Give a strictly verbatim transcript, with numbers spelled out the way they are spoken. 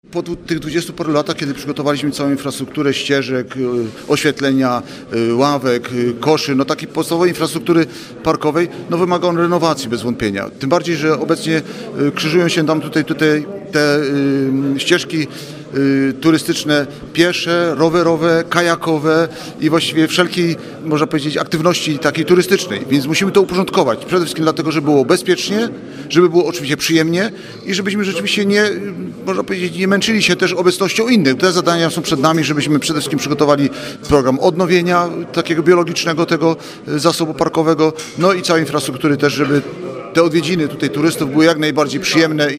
Po tych dwudziestu paru latach, kiedy przygotowaliśmy całą infrastrukturę ścieżek, oświetlenia, ławek, koszy, no takiej podstawowej infrastruktury parkowej, no wymaga on renowacji bez wątpienia. Tym bardziej, że obecnie krzyżują się tam tutaj, tutaj te y, ścieżki y, turystyczne piesze, rowerowe, kajakowe i właściwie wszelkiej, można powiedzieć, aktywności takiej turystycznej. Więc musimy to uporządkować. Przede wszystkim dlatego, żeby było bezpiecznie, żeby było oczywiście przyjemnie i żebyśmy rzeczywiście nie, można powiedzieć, nie męczyli się też obecnością innych. Te zadania są przed nami, żebyśmy przede wszystkim przygotowali program odnowienia takiego biologicznego tego zasobu parkowego, no i całej infrastruktury też, żeby te odwiedziny tutaj turystów były jak najbardziej przyjemne.